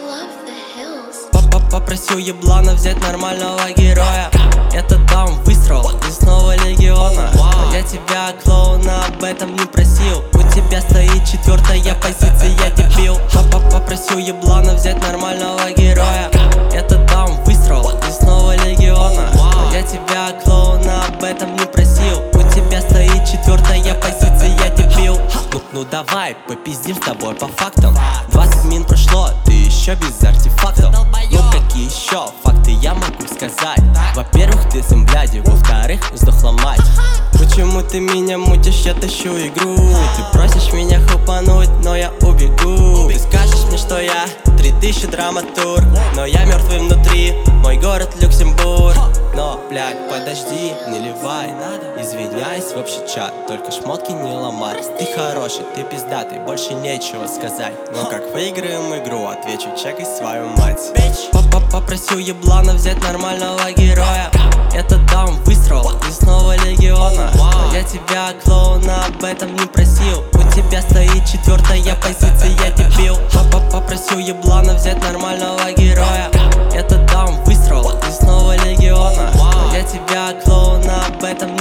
love the hills. Папа попросил еблана взять нормального героя. Это дам выстрел и снова легиона. Но я тебя, клоуна, об этом не просил. У тебя стоит четвертая позиция, дебил. Папа попросил еблана взять нормального героя. Это дам выстрел и снова легиона. Но я тебя, клоуна, об этом не просил. У тебя стоит четвертая позиция, дебил. Ну давай, попиздим с тобой по фактам. 20 минут прошло, ты еще без артефактов. Ну какие еще факты я могу сказать? Во-первых, ты сын бляди, во-вторых, сдохла мать. Почему ты меня мутишь, я тащу игру? Ты просишь меня хупануть, но я убегу. Ты скажешь мне, что я 3000 драматург, но я мертвый внутри, мой город Люксембург. Но, блядь, подожди, не ливай, извиняюсь в общий чат, только шмотки не ломай. Ты хороший, ты пиздатый, больше нечего сказать. Но как выиграем игру, отвечу, чекай свою мать. Папа попросил еблана взять нормального героя. Это дам выстрел и снова легиона. Но я тебя, клоуна, об этом не просил. У тебя стоит четвертая позиция, дебил. Папа попросил еблана взять нормального героя. Это дам выстрел и снова легиона. Но я тебя, клоуна, об этом